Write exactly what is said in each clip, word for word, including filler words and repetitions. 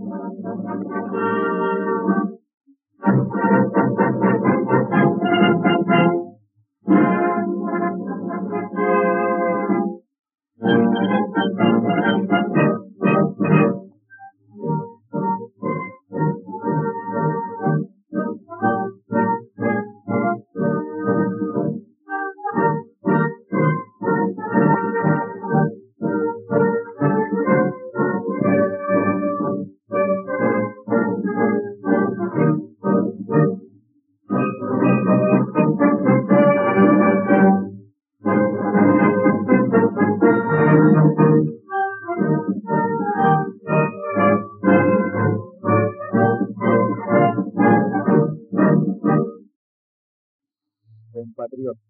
Compatriotas,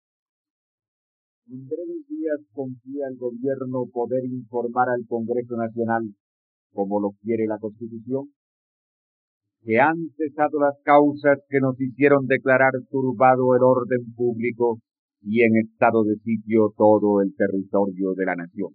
en breves días confía el gobierno poder informar al Congreso Nacional, como lo quiere la Constitución, que han cesado las causas que nos hicieron declarar turbado el orden público y en estado de sitio todo el territorio de la nación.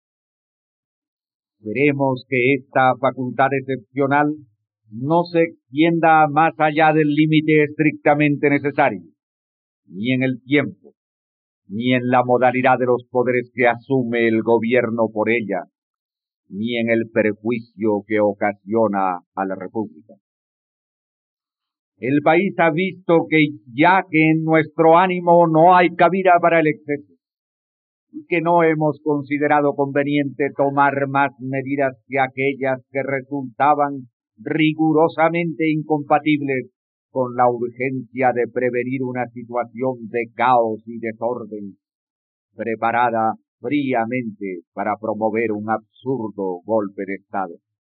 Veremos que esta facultad excepcional no se extienda más allá del límite estrictamente necesario, ni en el tiempo, ni en la modalidad de los poderes que asume el gobierno por ella, ni en el perjuicio que ocasiona a la República. El país ha visto que ya que en nuestro ánimo no hay cabida para el exceso, y que no hemos considerado conveniente tomar más medidas que aquellas que resultaban rigurosamente incompatibles con la urgencia de prevenir una situación de caos y desorden, preparada fríamente para promover un absurdo golpe de Estado.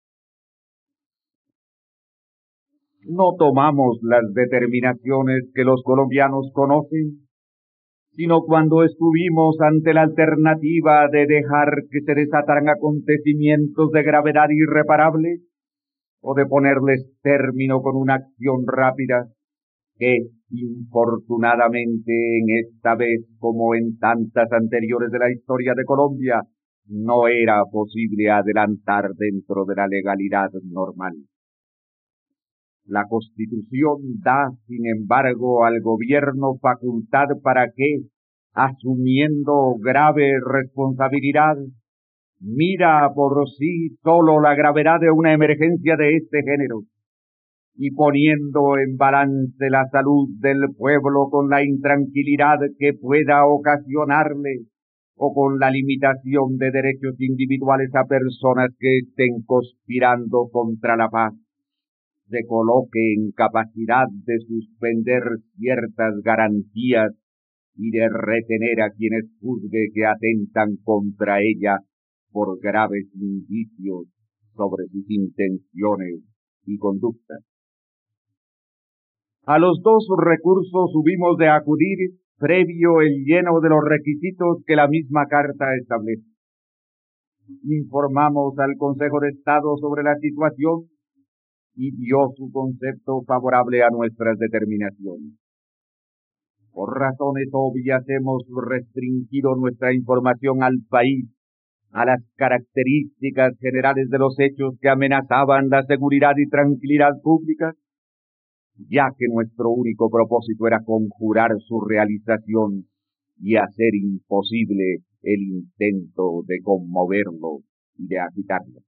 No tomamos las determinaciones que los colombianos conocen, sino cuando estuvimos ante la alternativa de dejar que se desataran acontecimientos de gravedad irreparable, o de ponerles término con una acción rápida que, infortunadamente, en esta vez como en tantas anteriores de la historia de Colombia, no era posible adelantar dentro de la legalidad normal. La Constitución da, sin embargo, al gobierno facultad para que, asumiendo grave responsabilidad, mira por sí solo la gravedad de una emergencia de este género, y poniendo en balance la salud del pueblo con la intranquilidad que pueda ocasionarle, o con la limitación de derechos individuales a personas que estén conspirando contra la paz, se coloque en capacidad de suspender ciertas garantías y de retener a quienes juzgue que atentan contra ella por graves indicios sobre sus intenciones y conductas. A los dos recursos hubimos de acudir previo el lleno de los requisitos que la misma Carta establece. Informamos al Consejo de Estado sobre la situación y dio su concepto favorable a nuestras determinaciones. Por razones obvias hemos restringido nuestra información al país a las características generales de los hechos que amenazaban la seguridad y tranquilidad pública, ya que nuestro único propósito era conjurar su realización y hacer imposible el intento de conmoverlo y de agitarlo.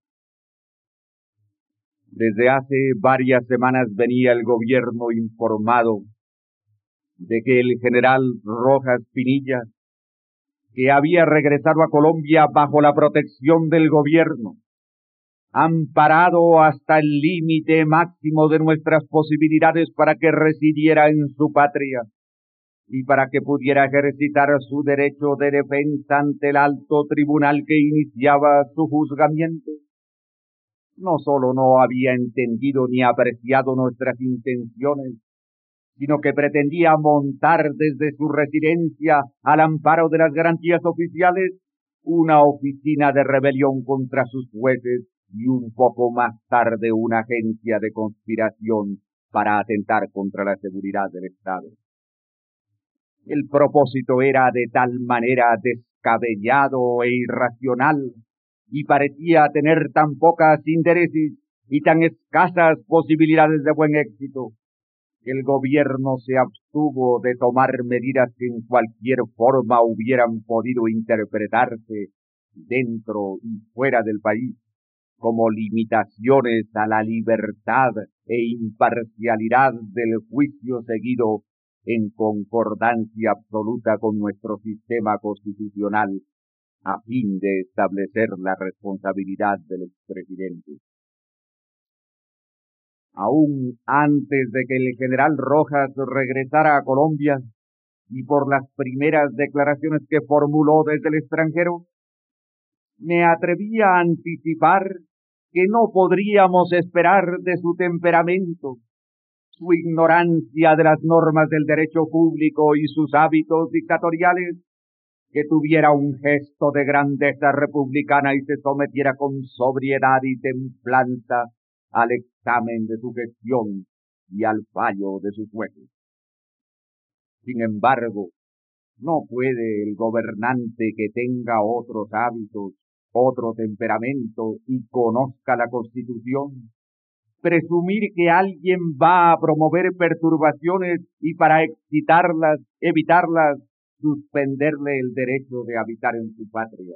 Desde hace varias semanas venía el gobierno informado de que el general Rojas Pinilla, que había regresado a Colombia bajo la protección del gobierno, amparado hasta el límite máximo de nuestras posibilidades para que residiera en su patria y para que pudiera ejercitar su derecho de defensa ante el alto tribunal que iniciaba su juzgamiento, no solo no había entendido ni apreciado nuestras intenciones, sino que pretendía montar desde su residencia, al amparo de las garantías oficiales, una oficina de rebelión contra sus jueces y un poco más tarde una agencia de conspiración para atentar contra la seguridad del Estado. El propósito era de tal manera descabellado e irracional y parecía tener tan pocas intereses y tan escasas posibilidades de buen éxito, que el gobierno se abstuvo de tomar medidas que en cualquier forma hubieran podido interpretarse dentro y fuera del país como limitaciones a la libertad e imparcialidad del juicio seguido en concordancia absoluta con nuestro sistema constitucional a fin de establecer la responsabilidad del expresidente. Aún antes de que el general Rojas regresara a Colombia y por las primeras declaraciones que formuló desde el extranjero, me atreví a anticipar que no podríamos esperar de su temperamento, su ignorancia de las normas del derecho público y sus hábitos dictatoriales, que tuviera un gesto de grandeza republicana y se sometiera con sobriedad y templanza al examen de su gestión y al fallo de sus jueces. Sin embargo, no puede el gobernante que tenga otros hábitos, otro temperamento y conozca la Constitución, presumir que alguien va a promover perturbaciones y para excitarlas, evitarlas, suspenderle el derecho de habitar en su patria.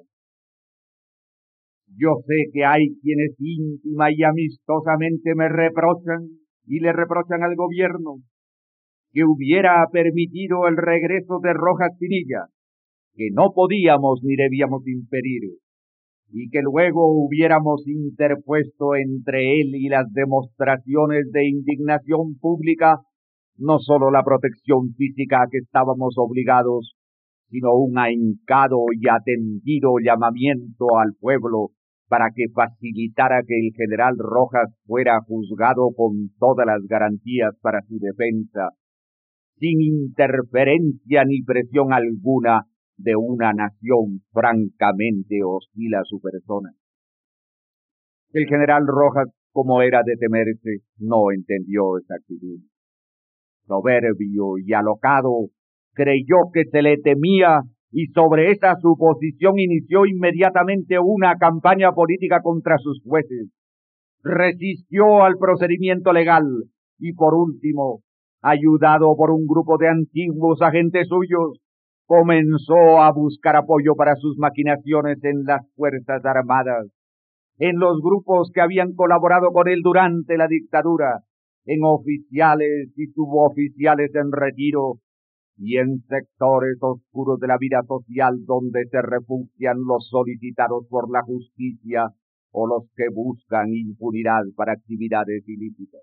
Yo sé que hay quienes íntima y amistosamente me reprochan y le reprochan al gobierno que hubiera permitido el regreso de Rojas Pinilla, que no podíamos ni debíamos impedir, y que luego hubiéramos interpuesto entre él y las demostraciones de indignación pública no sólo la protección física a que estábamos obligados, sino un ahincado y atendido llamamiento al pueblo para que facilitara que el general Rojas fuera juzgado con todas las garantías para su defensa, sin interferencia ni presión alguna de una nación francamente hostil a su persona. El general Rojas, como era de temerse, no entendió esa actitud. Soberbio y alocado, creyó que se le temía y sobre esa suposición inició inmediatamente una campaña política contra sus jueces. Resistió al procedimiento legal y por último, ayudado por un grupo de antiguos agentes suyos, comenzó a buscar apoyo para sus maquinaciones en las Fuerzas Armadas, en los grupos que habían colaborado con él durante la dictadura, en oficiales y suboficiales en retiro, y en sectores oscuros de la vida social donde se refugian los solicitados por la justicia o los que buscan impunidad para actividades ilícitas.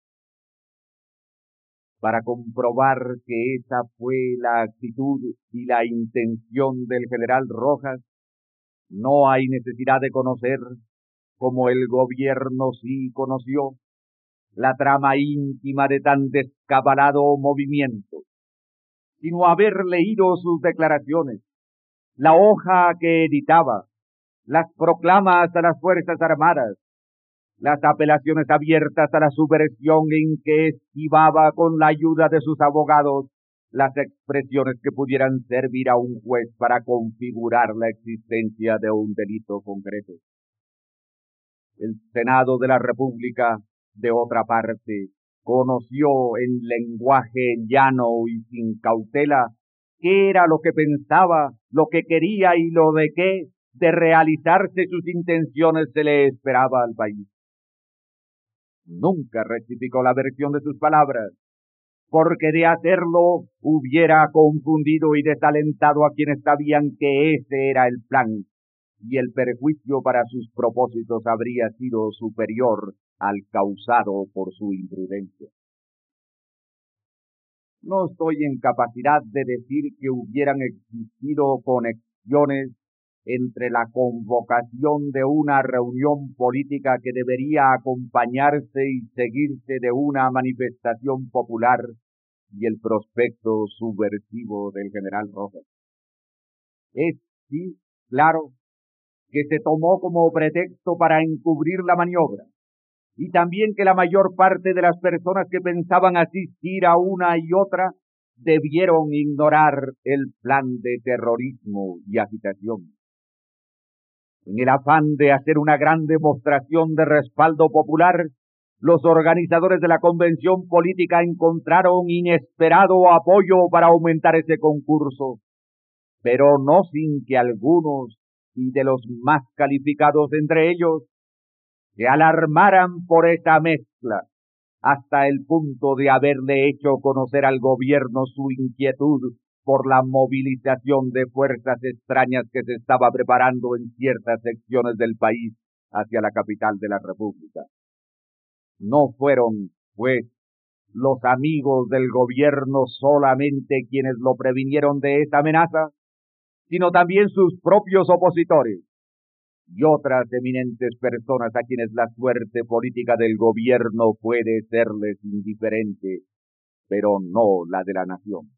Para comprobar que esa fue la actitud y la intención del general Rojas, no hay necesidad de conocer, como el gobierno sí conoció, la trama íntima de tan descabalado movimiento, sino haber leído sus declaraciones, la hoja que editaba, las proclamas a las Fuerzas Armadas, las apelaciones abiertas a la subversión en que esquivaba con la ayuda de sus abogados las expresiones que pudieran servir a un juez para configurar la existencia de un delito concreto. El Senado de la República, de otra parte, conoció en lenguaje llano y sin cautela qué era lo que pensaba, lo que quería y lo de qué, de realizarse sus intenciones, se le esperaba al país. Nunca rectificó la versión de sus palabras, porque de hacerlo hubiera confundido y desalentado a quienes sabían que ese era el plan, y el perjuicio para sus propósitos habría sido superior al causado por su imprudencia. No estoy en capacidad de decir que hubieran existido conexiones entre la convocación de una reunión política que debería acompañarse y seguirse de una manifestación popular y el prospecto subversivo del general Rojas. Es, sí, claro, que se tomó como pretexto para encubrir la maniobra, y también que la mayor parte de las personas que pensaban asistir a una y otra debieron ignorar el plan de terrorismo y agitación. En el afán de hacer una gran demostración de respaldo popular, los organizadores de la convención política encontraron inesperado apoyo para aumentar ese concurso, pero no sin que algunos, y de los más calificados entre ellos, se alarmaran por esa mezcla, hasta el punto de haberle hecho conocer al gobierno su inquietud por la movilización de fuerzas extrañas que se estaba preparando en ciertas secciones del país hacia la capital de la República. No fueron, pues, los amigos del gobierno solamente quienes lo previnieron de esa amenaza, sino también sus propios opositores y otras eminentes personas a quienes la suerte política del gobierno puede serles indiferente, pero no la de la nación.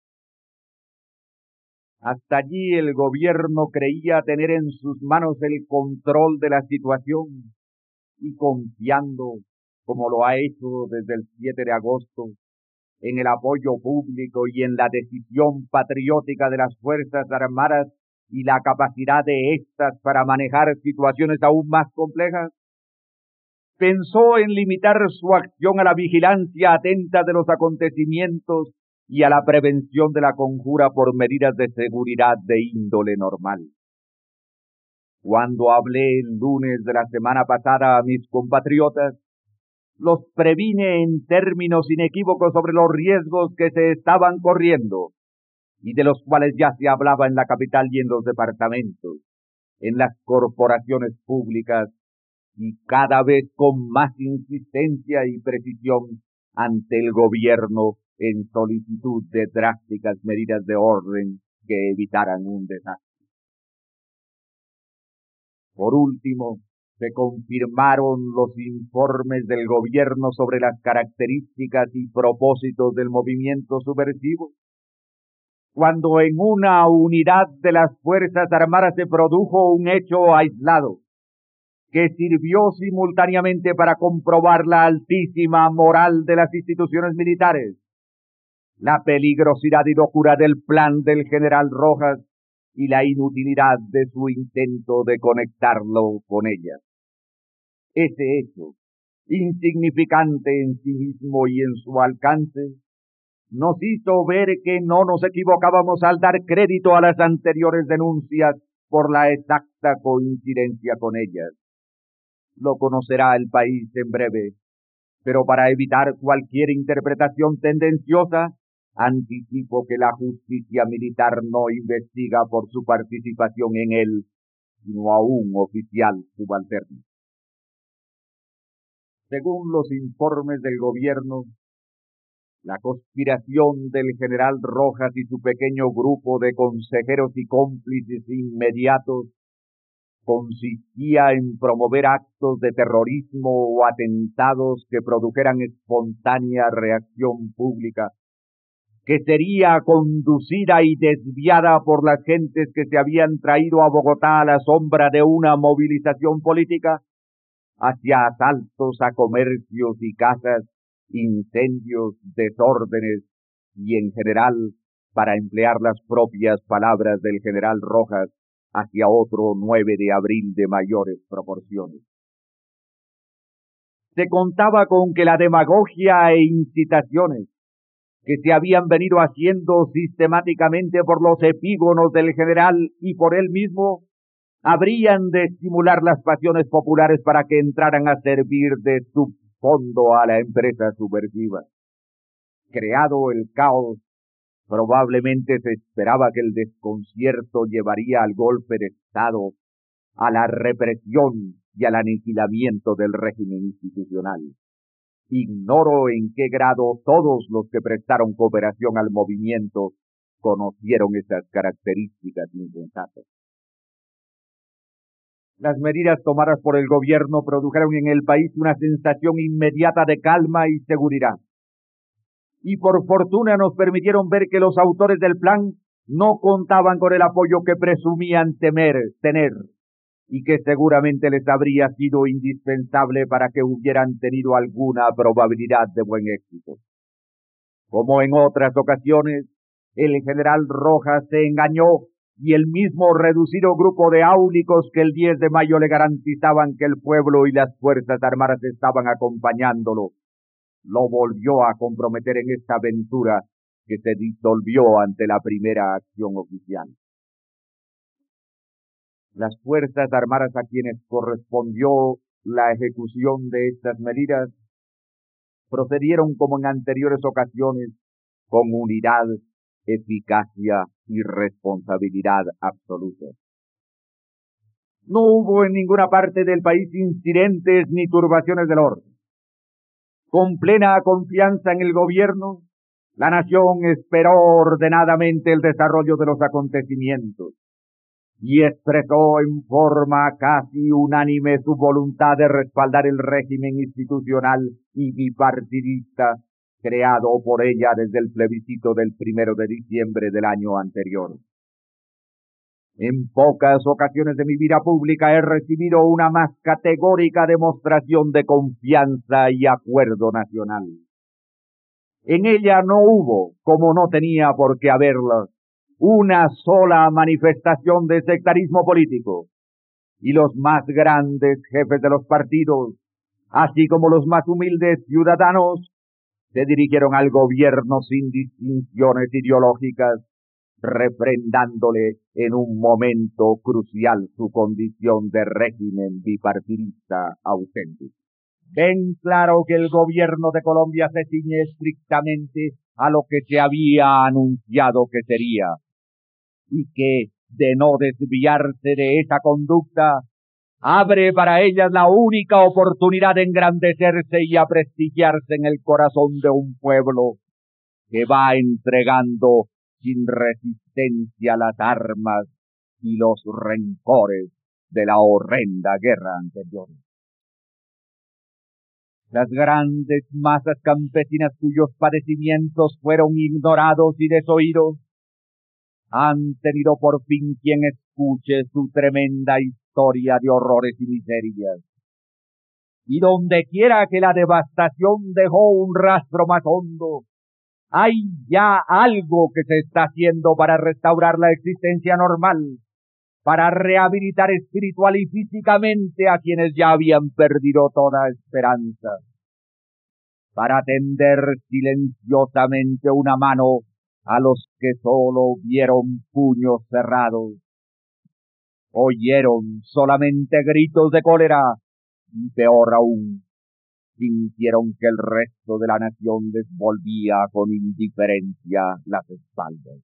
Hasta allí el gobierno creía tener en sus manos el control de la situación y confiando, como lo ha hecho desde el siete de agosto, en el apoyo público y en la decisión patriótica de las Fuerzas Armadas y la capacidad de éstas para manejar situaciones aún más complejas, pensó en limitar su acción a la vigilancia atenta de los acontecimientos y a la prevención de la conjura por medidas de seguridad de índole normal. Cuando hablé el lunes de la semana pasada a mis compatriotas, los previne en términos inequívocos sobre los riesgos que se estaban corriendo y de los cuales ya se hablaba en la capital y en los departamentos, en las corporaciones públicas y cada vez con más insistencia y precisión ante el gobierno en solicitud de drásticas medidas de orden que evitaran un desastre. Por último, se confirmaron los informes del gobierno sobre las características y propósitos del movimiento subversivo. Cuando en una unidad de las Fuerzas Armadas se produjo un hecho aislado, que sirvió simultáneamente para comprobar la altísima moral de las instituciones militares, la peligrosidad y locura del plan del general Rojas y la inutilidad de su intento de conectarlo con ellas. Ese hecho, insignificante en sí mismo y en su alcance, nos hizo ver que no nos equivocábamos al dar crédito a las anteriores denuncias por la exacta coincidencia con ellas. Lo conocerá el país en breve, pero para evitar cualquier interpretación tendenciosa, anticipo que la justicia militar no investiga por su participación en él, sino a un oficial subalterno. Según los informes del gobierno, la conspiración del general Rojas y su pequeño grupo de consejeros y cómplices inmediatos consistía en promover actos de terrorismo o atentados que produjeran espontánea reacción pública, que sería conducida y desviada por las gentes que se habían traído a Bogotá a la sombra de una movilización política, hacia asaltos a comercios y casas, incendios, desórdenes y en general, para emplear las propias palabras del general Rojas, hacia otro nueve de abril de mayores proporciones. Se contaba con que la demagogia e incitaciones que se habían venido haciendo sistemáticamente por los epígonos del general y por él mismo, habrían de estimular las pasiones populares para que entraran a servir de subfondo a la empresa subversiva. Creado el caos, probablemente se esperaba que el desconcierto llevaría al golpe de Estado, a la represión y al aniquilamiento del régimen institucional. Ignoro en qué grado todos los que prestaron cooperación al movimiento conocieron esas características insensatas. Las medidas tomadas por el gobierno produjeron en el país una sensación inmediata de calma y seguridad. Y por fortuna nos permitieron ver que los autores del plan no contaban con el apoyo que presumían temer, tener, y que seguramente les habría sido indispensable para que hubieran tenido alguna probabilidad de buen éxito. Como en otras ocasiones, el general Rojas se engañó y el mismo reducido grupo de áulicos que el diez de mayo le garantizaban que el pueblo y las fuerzas armadas estaban acompañándolo, lo volvió a comprometer en esta aventura que se disolvió ante la primera acción oficial. Las fuerzas armadas a quienes correspondió la ejecución de estas medidas procedieron como en anteriores ocasiones con unidad, eficacia y responsabilidad absoluta. No hubo en ninguna parte del país incidentes ni turbaciones del orden. Con plena confianza en el gobierno, la nación esperó ordenadamente el desarrollo de los acontecimientos y expresó en forma casi unánime su voluntad de respaldar el régimen institucional y bipartidista creado por ella desde el plebiscito del primero de diciembre del año anterior. En pocas ocasiones de mi vida pública he recibido una más categórica demostración de confianza y acuerdo nacional. En ella no hubo, como no tenía por qué haberla, una sola manifestación de sectarismo político, y los más grandes jefes de los partidos, así como los más humildes ciudadanos, se dirigieron al gobierno sin distinciones ideológicas, refrendándole en un momento crucial su condición de régimen bipartidista auténtico. Ven claro que el gobierno de Colombia se ciñe estrictamente a lo que se había anunciado que sería, y que, de no desviarse de esa conducta, abre para ellas la única oportunidad de engrandecerse y a prestigiarse en el corazón de un pueblo que va entregando sin resistencia las armas y los rencores de la horrenda guerra anterior. Las grandes masas campesinas cuyos padecimientos fueron ignorados y desoídos han tenido por fin quien escuche su tremenda historia de horrores y miserias. Y donde quiera que la devastación dejó un rastro más hondo, hay ya algo que se está haciendo para restaurar la existencia normal, para rehabilitar espiritual y físicamente a quienes ya habían perdido toda esperanza, para tender silenciosamente una mano a los que solo vieron puños cerrados, oyeron solamente gritos de cólera y peor aún, sintieron que el resto de la nación les volvía con indiferencia las espaldas.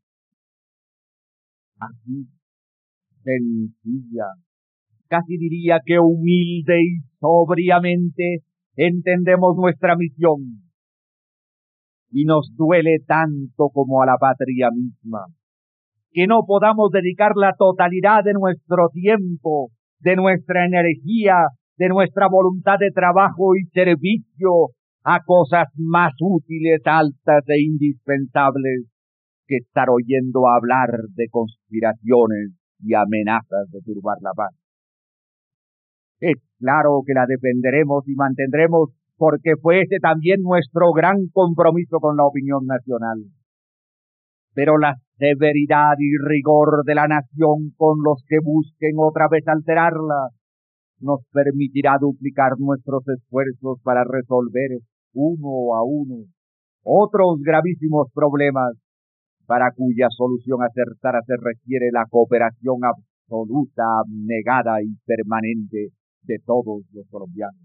Así, sencilla, casi diría que humilde y sobriamente entendemos nuestra misión, y nos duele tanto como a la patria misma, que no podamos dedicar la totalidad de nuestro tiempo, de nuestra energía, de nuestra voluntad de trabajo y servicio a cosas más útiles, altas e indispensables que estar oyendo hablar de conspiraciones y amenazas de turbar la paz. Es claro que la defenderemos y mantendremos porque fue ese también nuestro gran compromiso con la opinión nacional. Pero la severidad y rigor de la nación con los que busquen otra vez alterarla nos permitirá duplicar nuestros esfuerzos para resolver uno a uno otros gravísimos problemas para cuya solución acertada se requiere la cooperación absoluta, abnegada y permanente de todos los colombianos.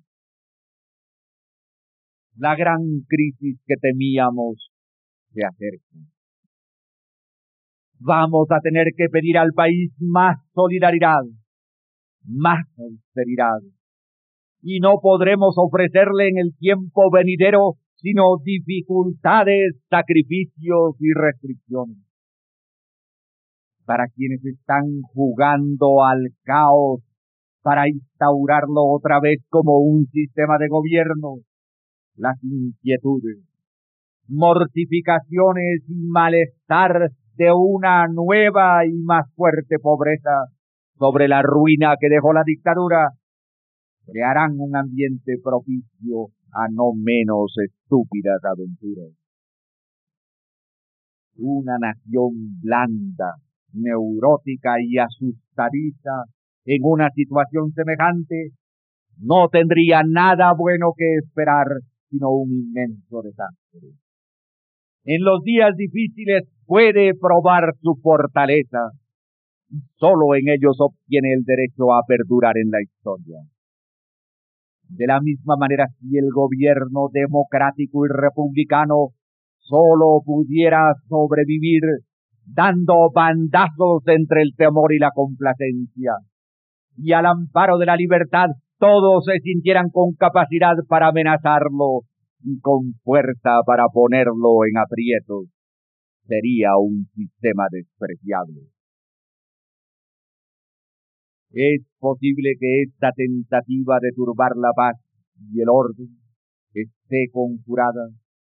La gran crisis que temíamos se acerca. Vamos a tener que pedir al país más solidaridad, más austeridad, y no podremos ofrecerle en el tiempo venidero sino dificultades, sacrificios y restricciones. Para quienes están jugando al caos para instaurarlo otra vez como un sistema de gobierno, las inquietudes, mortificaciones y malestar de una nueva y más fuerte pobreza sobre la ruina que dejó la dictadura, crearán un ambiente propicio a no menos estúpidas aventuras. Una nación blanda, neurótica y asustadiza en una situación semejante, no tendría nada bueno que esperar sino un inmenso desastre. En los días difíciles puede probar su fortaleza y solo en ellos obtiene el derecho a perdurar en la historia. De la misma manera, si el gobierno democrático y republicano solo pudiera sobrevivir dando bandazos entre el temor y la complacencia, y al amparo de la libertad todos se sintieran con capacidad para amenazarlo y con fuerza para ponerlo en aprietos, sería un sistema despreciable. Es posible que esta tentativa de turbar la paz y el orden esté conjurada,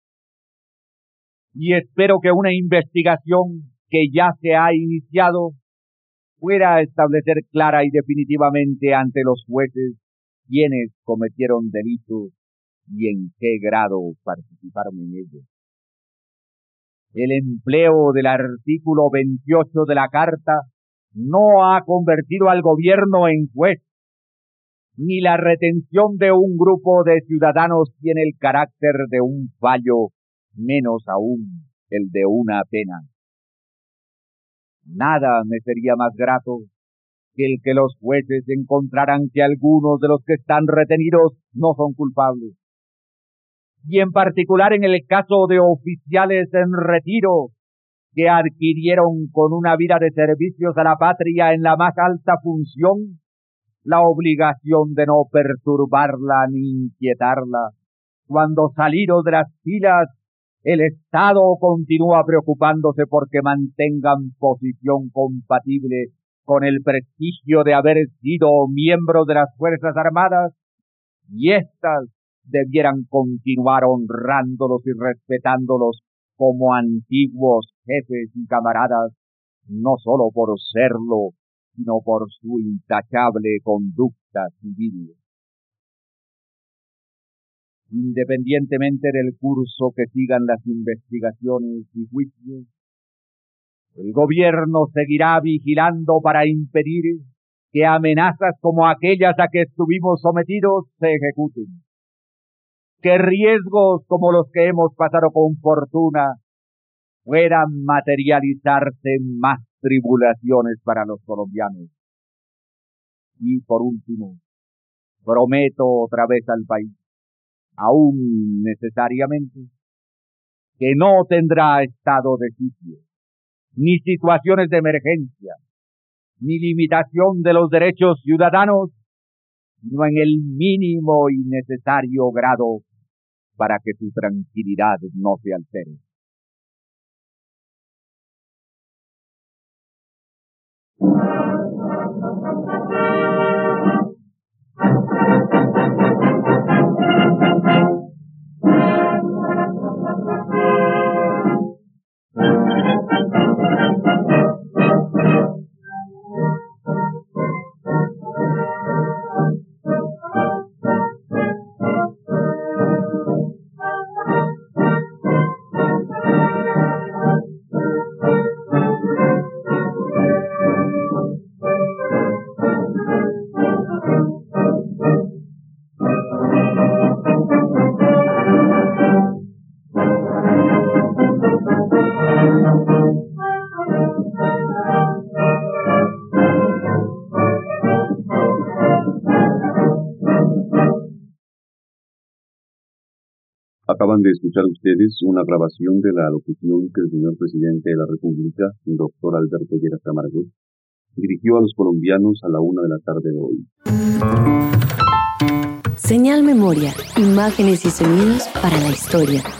y espero que una investigación que ya se ha iniciado pueda establecer clara y definitivamente ante los jueces quiénes cometieron delitos y en qué grado participaron en ellos. El empleo del artículo veintiocho de la Carta no ha convertido al gobierno en juez, ni la retención de un grupo de ciudadanos tiene el carácter de un fallo, menos aún el de una pena. Nada me sería más grato que el que los jueces encontraran que algunos de los que están retenidos no son culpables. Y en particular en el caso de oficiales en retiro que adquirieron con una vida de servicios a la patria en la más alta función la obligación de no perturbarla ni inquietarla. Cuando salidos de las filas, el Estado continúa preocupándose porque mantengan posición compatible con el prestigio de haber sido miembros de las Fuerzas Armadas, y éstas debieran continuar honrándolos y respetándolos como antiguos jefes y camaradas, no solo por serlo, sino por su intachable conducta civil. Independientemente del curso que sigan las investigaciones y juicios, el gobierno seguirá vigilando para impedir que amenazas como aquellas a que estuvimos sometidos se ejecuten, que riesgos como los que hemos pasado con fortuna puedan materializarse en más tribulaciones para los colombianos. Y por último, prometo otra vez al país, aún necesariamente, que no tendrá estado de sitio, ni situaciones de emergencia, ni limitación de los derechos ciudadanos, sino en el mínimo y necesario grado para que su tranquilidad no se altere. Acaban de escuchar ustedes una grabación de la locución que el señor presidente de la República, el doctor Alberto Lleras Camargo, dirigió a los colombianos a la una de la tarde de hoy. Señal Memoria, imágenes y sonidos para la historia.